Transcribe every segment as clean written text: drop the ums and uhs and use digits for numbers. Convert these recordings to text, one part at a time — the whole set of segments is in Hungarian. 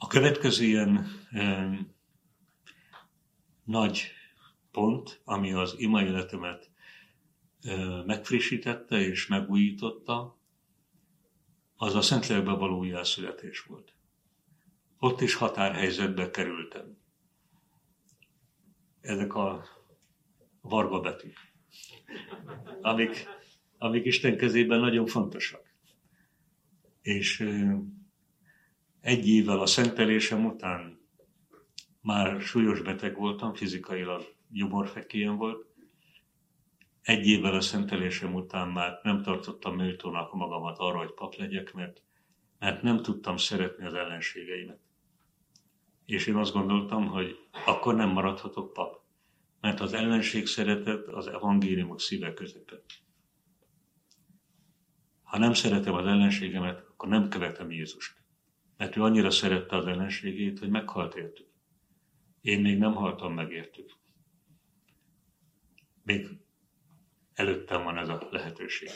A következő ilyen nagy pont, ami az ima életemet megfrissítette és megújította, az a Szentlélekbe való újjászületés volt. Ott is határhelyzetbe kerültem. Ezek a varga betűk, amik Isten kezében nagyon fontosak. És egy évvel a szentelésem után már súlyos beteg voltam, fizikailag gyomorfekélyem volt. Egy évvel a szentelésem után már nem tartottam méltónak magamat arra, hogy pap legyek, mert nem tudtam szeretni az ellenségeimet. És én azt gondoltam, hogy akkor nem maradhatok pap, mert az ellenség szeretet az evangéliumok szíve közepén. Ha nem szeretem az ellenségemet, akkor nem követem Jézust. Mert ő annyira szerette az ellenségét, hogy meghalt értük. Én még nem haltam meg értük. Még előttem van ez a lehetőség.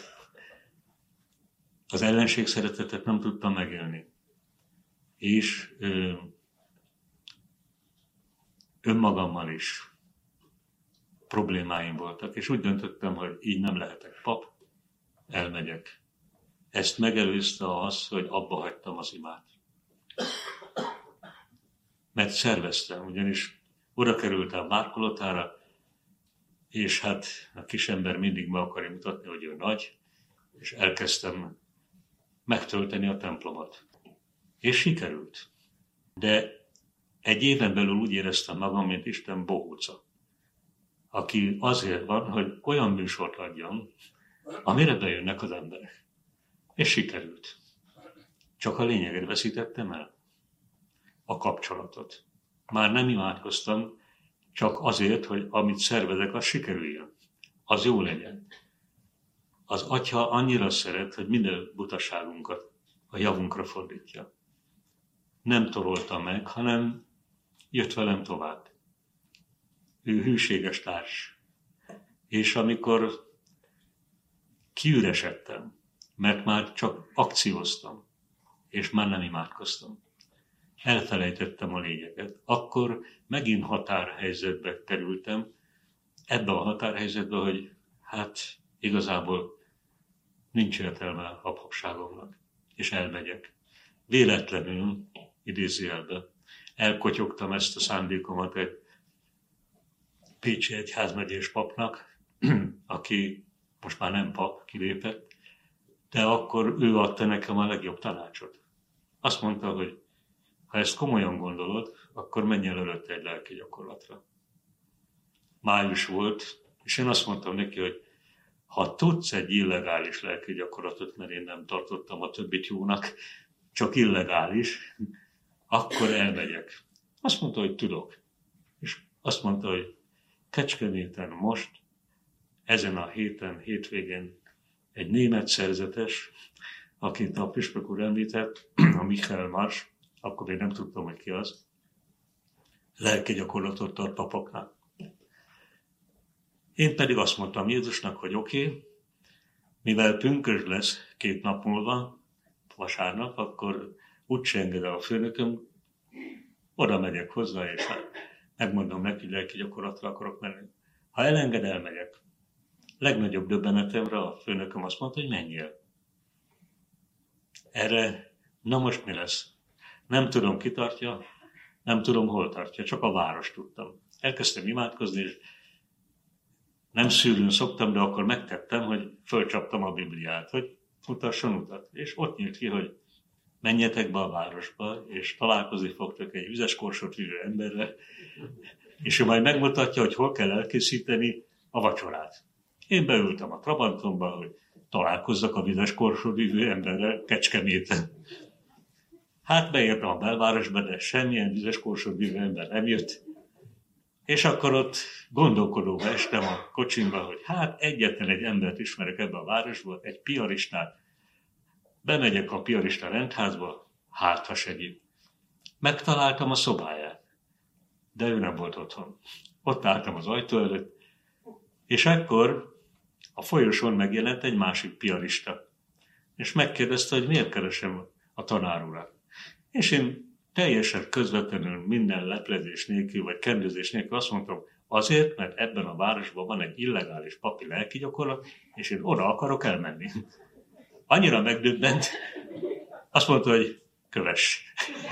Az ellenség szeretetet nem tudtam megélni. És önmagammal is problémáim voltak, és úgy döntöttem, hogy így nem lehetek pap, elmegyek. Ezt megelőzte az, hogy abba hagytam az imát. Mert szerveztem, ugyanis oda kerültem Márkolotára, és hát a kisember mindig meg akarja mutatni, hogy ő nagy, és elkezdtem megtölteni a templomot. És sikerült. De egy éven belül úgy éreztem magam, mint Isten bohóca, aki azért van, hogy olyan műsort adjon, amire bejönnek az emberek. És sikerült. Csak a lényeget veszítettem el. A kapcsolatot. Már nem imádkoztam, csak azért, hogy amit szervezek, az sikerüljön. Az jó legyen. Az Atya annyira szeret, hogy minden butaságunkat a javunkra fordítja. Nem torolta meg, hanem jött velem tovább. Ő hűséges társ. És amikor kiüresedtem, mert már csak akcióztam, és már nem imádkoztam, elfelejtettem a lényeget, akkor megint határhelyzetbe kerültem, ebbe a határhelyzetbe, hogy hát igazából nincs értelme a papságomnak, és elmegyek. Véletlenül, idézőjelbe, elkotyogtam ezt a szándékomat egy pécsi egyházmegyés papnak, aki most már nem pap, kilépett, de akkor ő adta nekem a legjobb tanácsot. Azt mondta, hogy ha ezt komolyan gondolod, akkor menj el előtte egy lelki gyakorlatra. Május volt, és én azt mondtam neki, hogy ha tudsz egy illegális lelki gyakorlatot, mert én nem tartottam a többit jónak, csak illegális, akkor elmegyek. Azt mondta, hogy tudok. És azt mondta, hogy Kecskeméten most, ezen a hétvégén egy német szerzetes, akit a püspök úr említett, a Michael Mars, akkor még nem tudtam, hogy ki az, lelki gyakorlatot tart papoknál. Én pedig azt mondtam Jézusnak, hogy oké, mivel pünkösd lesz 2 nap múlva, vasárnap, akkor úgyse enged el a főnököm, oda megyek hozzá, és megmondom neki, hogy lelki gyakorlatra akarok menni. Ha elenged, elmegyek. Legnagyobb döbbenetemre a főnököm azt mondta, hogy menjél. Erre, na most mi lesz? Nem tudom, ki tartja, nem tudom, hol tartja, csak a város tudtam. Elkezdtem imádkozni, és nem szűrőn szoktam, de akkor megtettem, hogy fölcsaptam a Bibliát, hogy mutasson utat. És ott nyílt ki, hogy menjetek be a városba, és találkozni fogtok egy vizes korsót vívő emberrel, és ő majd megmutatja, hogy hol kell elkészíteni a vacsorát. Én beültem a Trabantomba, hogy találkozzak a vizes korsót vívő emberrel Kecskeméten. Hát beértem a belvárosba, de semmilyen vizes korsót vívő ember nem jött. És akkor ott gondolkodóba estem a kocsimba, hogy hát egyetlen egy embert ismerek ebbe a városból, egy piaristát. Bemegyek a piarista rendházba, hát ha segít. Megtaláltam a szobáját, de ő nem volt otthon. Ott álltam az ajtó előtt, és akkor a folyosón megjelent egy másik piarista, és megkérdezte, hogy miért keresem a tanár urat. És én teljesen közvetlenül minden leplezés nélkül, vagy kendőzés nélkül azt mondtam, azért, mert ebben a városban van egy illegális papi lelkigyakorlat, és én oda akarok elmenni. Annyira megdöbbent, azt mondta, hogy kövess.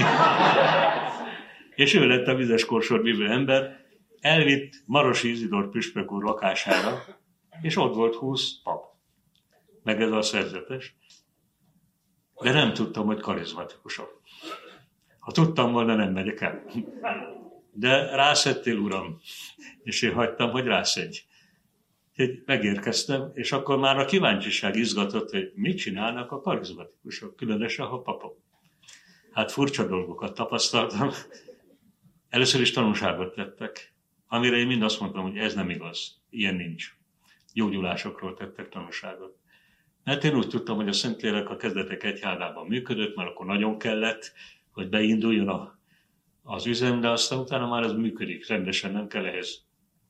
És ő lett a vizes korsót vívő ember, elvitt Marosi Izidor püspök úr lakására, és ott volt 20 pap, meg ez a szerzetes. De nem tudtam, hogy karizmatikusok. Ha tudtam volna, nem megyek el. De rászettél, uram, és én hagytam, hogy rászedj. Úgyhogy megérkeztem, és akkor már a kíváncsiság izgatott, hogy mit csinálnak a karizmatikusok, különösen a papok. Hát furcsa dolgokat tapasztaltam. Először is tanúságot tettek, amire én mind azt mondtam, hogy ez nem igaz, ilyen nincs. Gyógyulásokról tettek tanúságot. Mert én úgy tudtam, hogy a Szentlélek a kezdetek egyházában működött, mert akkor nagyon kellett, hogy beinduljon az üzem, de aztán utána már ez működik, rendesen nem kell ehhez.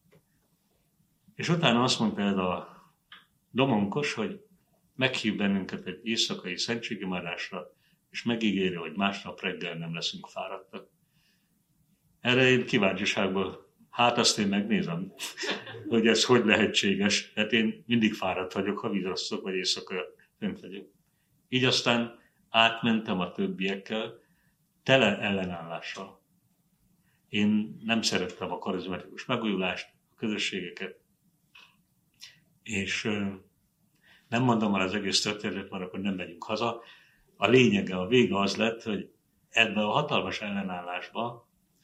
És utána azt mondta ez a Domonkos, hogy meghív bennünket egy éjszakai szentségimádásra, és megígéri, hogy másnap reggel nem leszünk fáradtak. Erre én kíváncsiságból, hát azt én megnézem, hogy ez hogy lehetséges. Hát én mindig fáradt vagyok, ha vizasztok, vagy éjszaka fönt vagyok. Így aztán átmentem a többiekkel, tele ellenállással. Én nem szerettem a karizmatikus megújulást, a közösségeket, és nem mondom már az egész történetet, mert akkor nem megyünk haza. A lényege, a vége az lett, hogy ebben a hatalmas ellenállásban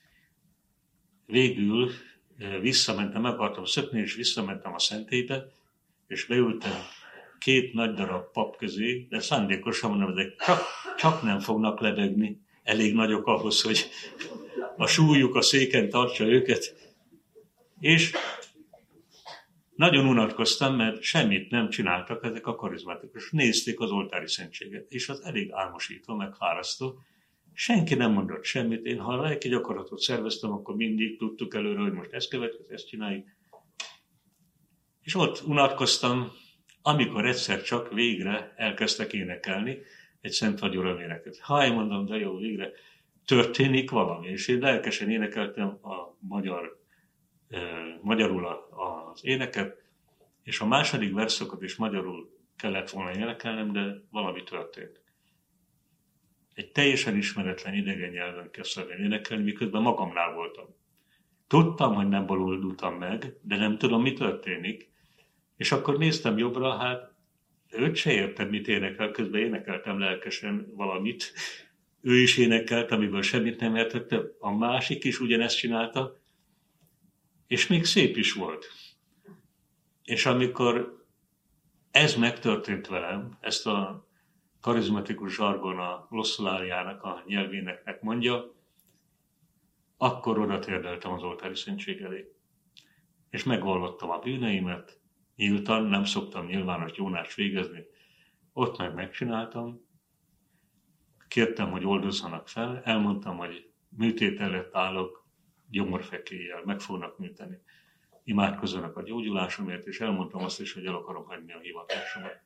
végül visszamentem, meg akartam szökni, és visszamentem a szentélybe, és beültem 2 nagy darab pap közé, de szándékosan mondom, hogy csak nem fognak lebegni. Elég nagyok ahhoz, hogy a súlyuk a széken tartsa őket. És nagyon unatkoztam, mert semmit nem csináltak ezek a karizmatikusok. Nézték az oltári szentséget, és az elég álmosító, meg fárasztó. Senki nem mondott semmit. Én, ha lelki gyakorlatot szerveztem, akkor mindig tudtuk előre, hogy most ezt következik, ezt csináljuk. És ott unatkoztam, amikor egyszer csak végre elkezdtek énekelni egy Szent Vagyonra éneket. Ha én mondom, de jó, végre történik valami. És én lelkesen énekeltem a magyarul az éneket, és a második verszakot is magyarul kellett volna énekelnem, de valami történt. Egy teljesen ismeretlen idegen nyelven kezdtem énekelni, miközben magamnál voltam. Tudtam, hogy nem bolondultam meg, de nem tudom, mi történik. És akkor néztem jobbra, hát őt se értem, mit énekel, közben énekeltem lelkesen valamit. Ő is énekelt, amiből semmit nem értette, a másik is ugyanezt csinálta, és még szép is volt. És amikor ez megtörtént velem, ezt a karizmatikus zsargon a glosszoláriának, a nyelvéneknek mondja, akkor oda térdeltem az oltári szentség elé. És megvallottam a bűneimet, nyíltan, nem szoktam nyilvános gyónást végezni. Ott megcsináltam, kértem, hogy oldozzanak fel, elmondtam, hogy műtét előtt állok, gyomorfekélyel, meg fognak műteni. Imádkozzanak a gyógyulásomért, és elmondtam azt is, hogy el akarom hagyni a hivatásomat.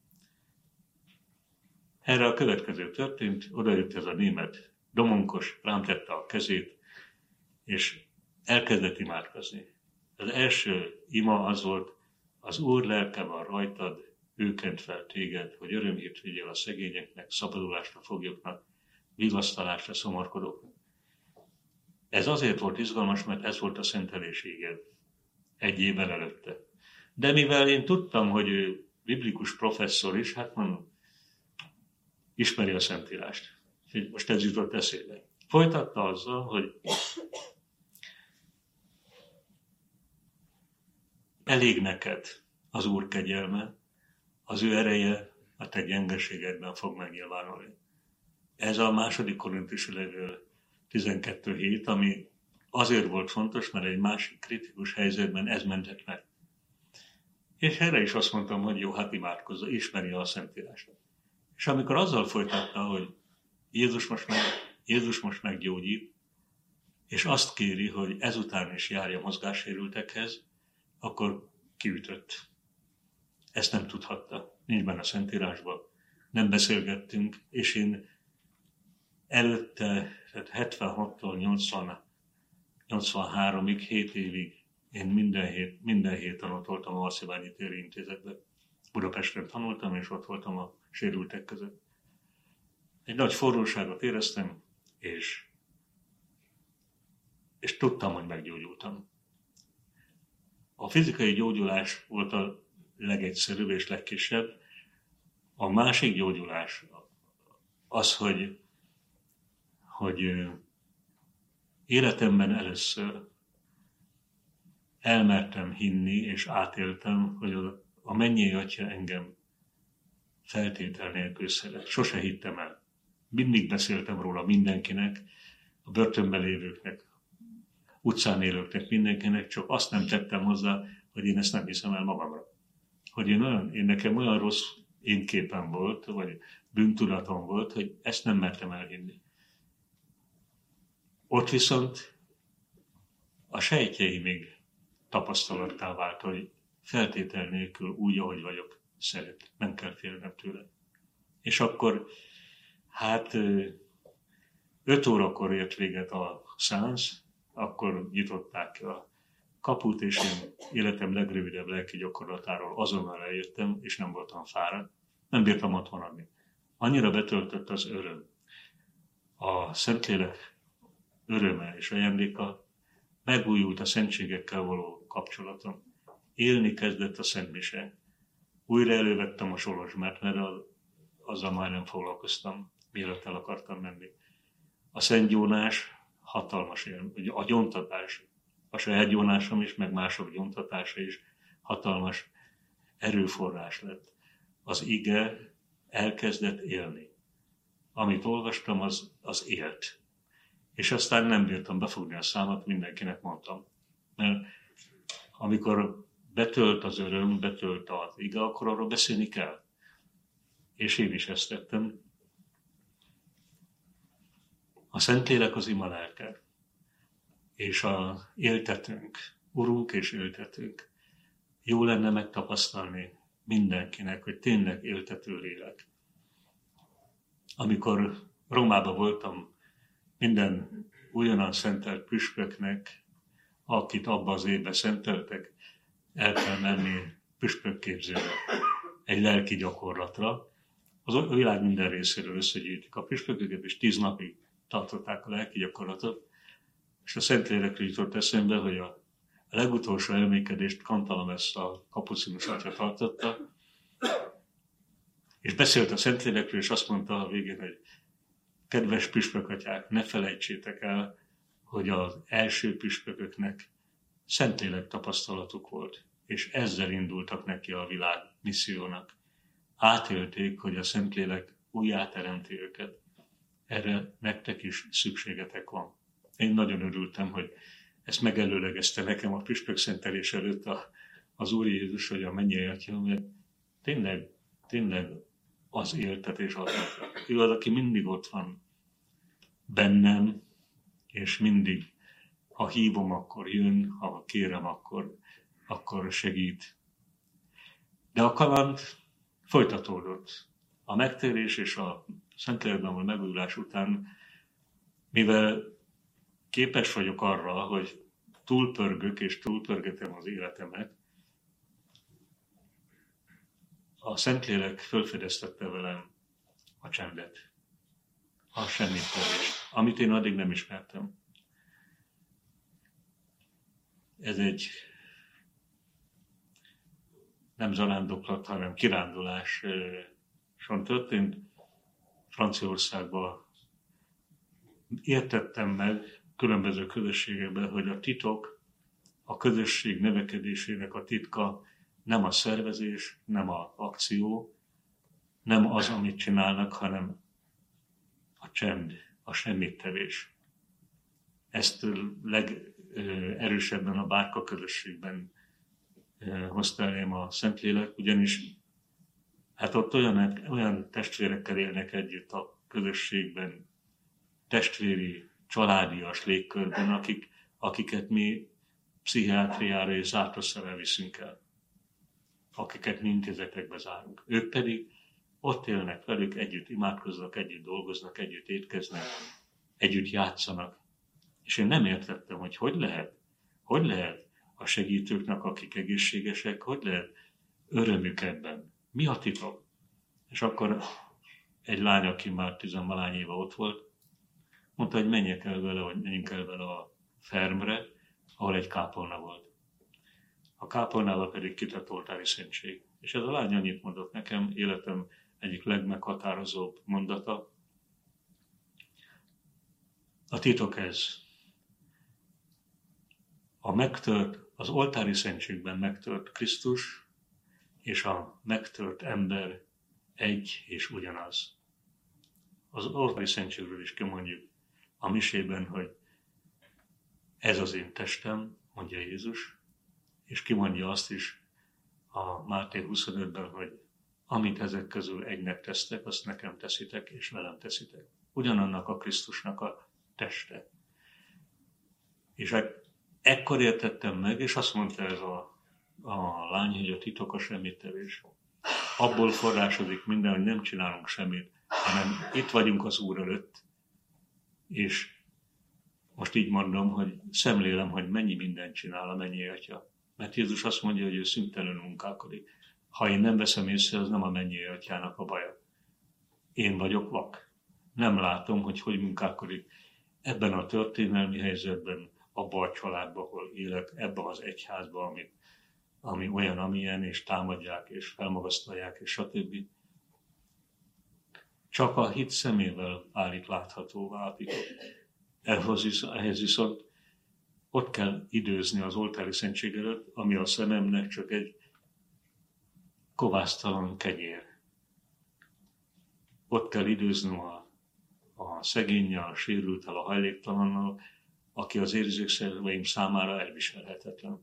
Erre a következő történt, odajött ez a német Domonkos, rám tette a kezét, és elkezdett imádkozni. Az első ima az volt, az Úr lelke van rajtad, ő kent fel téged, hogy örömhírt vigyél a szegényeknek, szabadulást a foglyoknak, vigasztalást a szomorkodóknak. Ez azért volt izgalmas, mert ez volt a szentelésséged 1 évvel előtte. De mivel én tudtam, hogy ő biblikus professzor is, hát mondom, ismeri a Szentírást. Most ez jutott eszébe. Folytatta azzal, hogy elég neked az Úr kegyelme, az ő ereje a te gyengeségedben fog megnyilvánulni. Ez a második Korintusi levél 12:7, ami azért volt fontos, mert egy másik kritikus helyzetben ez mentett meg. És erre is azt mondtam, hogy jó, hát imádkozza, ismeri a Szentírást. És amikor azzal folytatta, hogy Jézus most meggyógyít, és azt kéri, hogy ezután is járja mozgássérültekhez, akkor kiütött. Ezt nem tudhatta. Nincs benne a Szentírásban. Nem beszélgettünk, és én előtte, tehát 76-tól 83-ig, 7 évig én minden héten ott voltam a Marcibányi Téri Intézetben. Budapesten tanultam, és ott voltam a sérültek között. Egy nagy forróságot éreztem, és tudtam, hogy meggyógyultam. A fizikai gyógyulás volt a legegyszerűbb és legkisebb. A másik gyógyulás az, hogy életemben először elmertem hinni, és átéltem, hogy a mennyei Atya engem feltétel nélkül szeret. Sose hittem el. Mindig beszéltem róla mindenkinek, a börtönben lévőknek, utcán élőknek, mindenkinek, csak azt nem tettem hozzá, hogy én ezt nem hiszem el magamra. Hogy én nekem olyan rossz énképem volt, vagy bűntudatom volt, hogy ezt nem mertem elhinni. Ott viszont a sejtjeimig tapasztalattá vált, hogy feltétel nélkül úgy, ahogy vagyok, szeret. Nem kell félnem tőle. És akkor, 5 órakor ért véget a szánsz, akkor nyitották ki a kaput, és én életem legrövidebb lelki gyakorlatáról azonnal eljöttem, és nem voltam fáradt. Nem bírtam ott maradni. Annyira betöltött az öröm. A Szentlélek öröme és ajándéka, megújult a szentségekkel való kapcsolatom. Élni kezdett a szentmise. Újra elővettem a Solozsmát, mert azzal már nem foglalkoztam, mielőtt el akartam menni. A szentgyónás hatalmas élmény, a gyóntatás, a saját gyónásom is, meg mások gyóntatása is hatalmas erőforrás lett. Az ige elkezdett élni. Amit olvastam, az élt. És aztán nem bírtam befogni a számot, mindenkinek mondtam. Mert amikor betölt az öröm, betölt az ige, akkor arról beszélni kell. És én is ezt tettem. A Szentlélek az ima lelke, és a éltetőnk, Urunk és éltetőnk. Jó lenne megtapasztalni mindenkinek, hogy tényleg éltető lélek. Amikor Rómában voltam, minden újonnan szentelt püspöknek, akit abban az évben szenteltek, el kell menni püspökképzőre, egy lelki gyakorlatra. A világ minden részéről összegyűjtik a püspököket, és 10 napig tartották a lelki gyakorlatot, és a Szentlélekről jutott eszembe, hogy a legutolsó elmékedést Cantalamessa a kapucinus atya tartotta, és beszélt a Szentlélekről, és azt mondta a végén, hogy kedves püspökatyák, ne felejtsétek el, hogy az első püspököknek Szentlélek tapasztalatuk volt, és ezzel indultak neki a világ missziónak. Átélték, hogy a Szentlélek újjáteremti őket. Erre nektek is szükségetek van. Én nagyon örültem, hogy ezt megelőlegezte nekem a püspökszentelés előtt az Úr Jézus, hogy a mennyei Atya, mert tényleg az éltetés az. Ő az, aki mindig ott van bennem, és mindig, ha hívom, akkor jön, ha kérem, akkor segít. De a kaland folytatódott. A megtérés és a Szentlélekben való megújulás után, mivel képes vagyok arra, hogy túlpörgök és túlpörgetem az életemet, a Szentlélek fölfedeztette velem a csendet, a semmittevést, amit én addig nem ismertem. Ez egy nem zarándoklat, hanem kiránduláson történt. Franciaországban értettem meg különböző közösségekben, hogy a titok, a közösség növekedésének a titka nem a szervezés, nem az akció, nem az, amit csinálnak, hanem a csend, a semmittevés. Ezt legerősebben a Bárka közösségben hozta elém a Szentlélek, ugyanis hát ott olyan testvérekkel élnek együtt a közösségben, testvéri, családias légkörben, akiket mi pszichiátriára és zárt osztályra viszünk el, akiket mi intézetekbe zárunk. Ők pedig Ott élnek velük, együtt imádkoznak, együtt dolgoznak, együtt étkeznek, együtt játszanak. És én nem értettem, hogy lehet a segítőknek, akik egészségesek, hogy lehet örömük ebben. Mi a titok? És akkor egy lány, aki már 10-valány éve ott volt, mondta, hogy menjünk el vele a fermre, ahol egy kápolna volt. A kápolnával pedig kitett oltári szentség. És ez a lány annyit mondott nekem, életem egyik legmeghatározóbb mondata. A titok ez. Az oltári szentségben megtört Krisztus és a megtört ember egy és ugyanaz. Az oltári szentségről is kimondjuk a misében, hogy ez az én testem, mondja Jézus, és kimondja azt is a Máté 25-ben, hogy amit ezek közül egynek tesztek, azt nekem teszitek, és velem teszitek. Ugyanannak a Krisztusnak a teste. És ekkor értettem meg, és azt mondta ez a lány, hogy a titok a semmittevés. Abból forrásodik minden, hogy nem csinálunk semmit, hanem itt vagyunk az Úr előtt, és most így mondom, hogy szemlélem, hogy mennyi mindent csinál a mennyi Atya. Mert Jézus azt mondja, hogy ő szüntelenül munkálkodik. Ha én nem veszem észre, az nem a mennyi Atyának a baja. Én vagyok vak. Nem látom, hogy munkálkodik ebben a történelmi helyzetben, abban a családban, ahol élek, ebben az egyházban, ami olyan, amilyen, és támadják, és felmagasztalják, és stb. Csak a hit szemével válik láthatóvá a titok. Ehhez viszont ott kell időzni az oltári szentség előtt, ami a szememnek csak egy kovásztalan kenyér. Ott kell időznöm a szegénnyel, a sérülttel, a hajléktalannal, aki az érzékszerveim számára elviselhetetlen.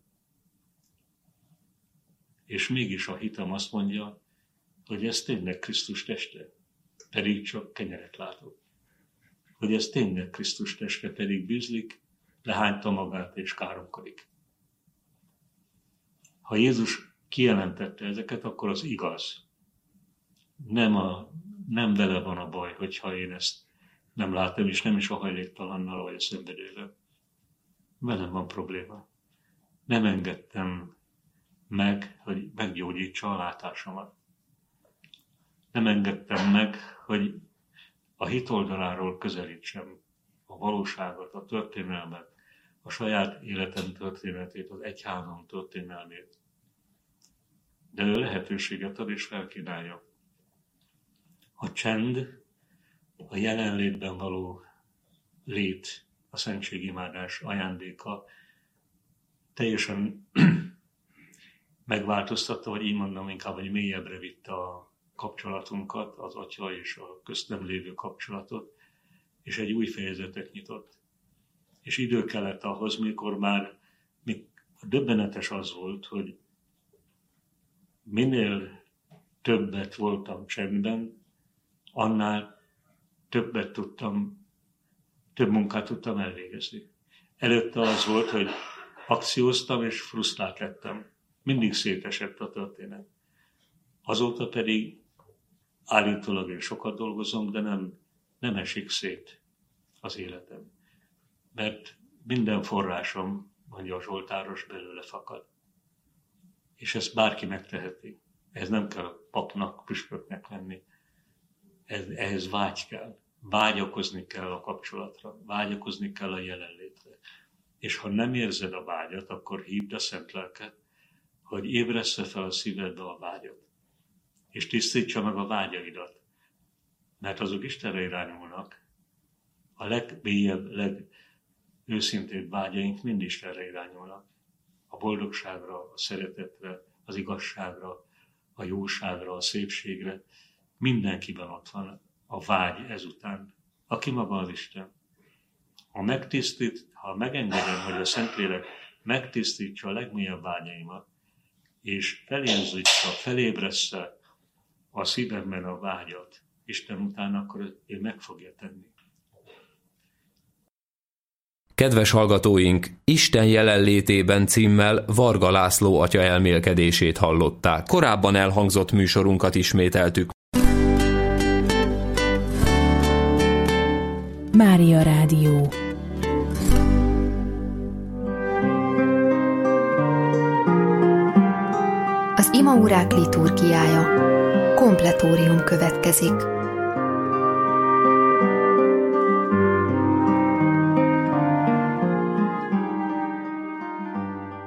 És mégis a hitem azt mondja, hogy ez tényleg Krisztus teste, pedig csak kenyeret látok. Hogy ez tényleg Krisztus teste, pedig bűzlik, lehányta magát és káromkodik. Ha Jézus kijelentette ezeket, akkor az igaz. Nem vele van a baj, hogyha én ezt nem látom, és nem is a hajléktalannal vagy a szenvedővel. Velem van probléma. Nem engedtem meg, hogy meggyógyítsa a látásomat. Nem engedtem meg, hogy a hit oldaláról közelítsem a valóságot, a történelmet, a saját életem történetét, az egyházam történelmét. De ő lehetőséget ad és felkínálja. A csend, a jelenlétben való lét, a szentségimádás ajándéka teljesen megváltoztatta, vagy így mondom inkább, hogy mélyebbre vitte a kapcsolatunkat, az Atya és a köztem lévő kapcsolatot, és egy új fejezetet nyitott. És idő kellett ahhoz, mikor már döbbenetes az volt, hogy minél többet voltam csendben, annál több munkát tudtam elvégezni. Előtte az volt, hogy akcióztam és frusztrált lettem. Mindig szétesett a történet. Azóta pedig állítólag én sokat dolgozom, de nem esik szét az életem. Mert minden forrásom, mondja a Zsoltáros, belőle fakad. És ezt bárki megteheti. Ez nem kell papnak, püspöknek lenni. Ehhez vágy kell. Vágyakozni kell a kapcsolatra. Vágyakozni kell a jelenlétre. És ha nem érzed a vágyat, akkor hívd a Szent Lelket, hogy ébreszte fel a szívedbe a vágyat. És tisztítsa meg a vágyaidat. Mert azok Istenre irányulnak. A legmélyebb, legőszintébb vágyaink mind Istenre irányulnak. A boldogságra, a szeretetre, az igazságra, a jóságra, a szépségre. Mindenkiben ott van a vágy ezután, aki maga az Isten. Ha megengedem, hogy a Szentlélek megtisztítsa a legmélyebb vágyaimat, és felébressze a szívemben a vágyat Isten után, akkor ő meg fogja tenni. Kedves hallgatóink, Isten jelenlétében címmel Varga László atya elmélkedését hallották. Korábban elhangzott műsorunkat ismételtük. Mária Rádió. Az imaórák liturgiája. Kompletórium következik.